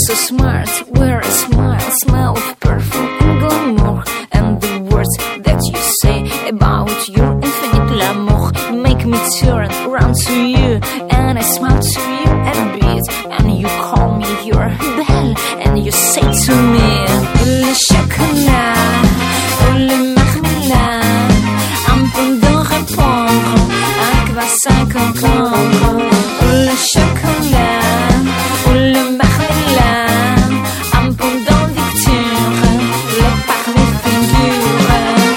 so smart, wear a smile, smell of perfume and glamour. And the words that you say about your infinite l'amour make me turn around to you, and I smile to you a bit, and you call me your belle, and you say to me, le chocolat, le marmelade, un peu de répondre à quoi ça concorde. Le chocolat, le marmelade, un peu d'envicture, le parler figure.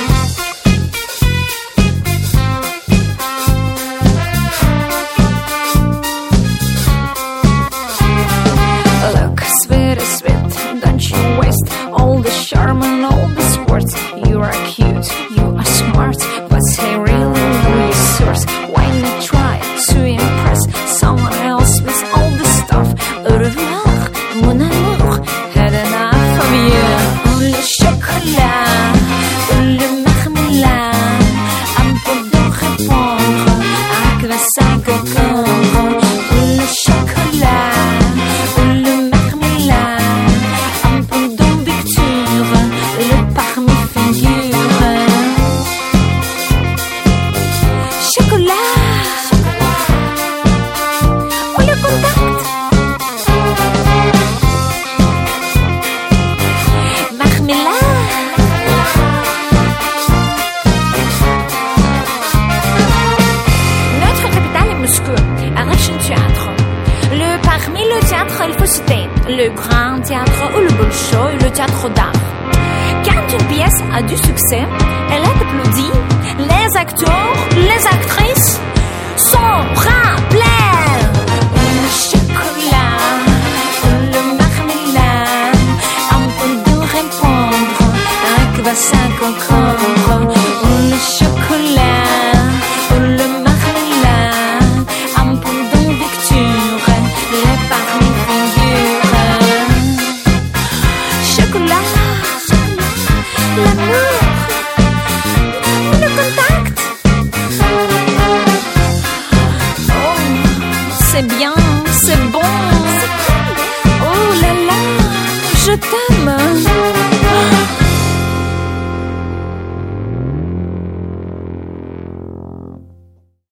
Look, sweetie, sweet, don't you waste all the charm and all the words. You are cute, you are smart, but I really know your source. Why not try to impress someone else with all the stuff? Au revoir, mon amour, had enough of you. Le chocolat, le marmelade, un peu de répondre à quoi ça concorde. Le chocolat, le marmelade, un peu d'envicture, le parmi figure. Chocolat, ou le contact. Marmelade. Notre capitale est Moscou, riche en théâtre. Parmi le théâtre, il faut citer le grand théâtre ou le Bolchoï, le théâtre d'art. Quand une pièce a du succès, elle est applaudie. Les acteurs, les actrices sont rappelés. Le chocolat, le marmelade, un peu de répondre à quoi ça concorde. Le chocolat, le marmelade, un peu d'envicture, les parmi figures. Chocolat, l'amour, le contact. Oh, c'est bien.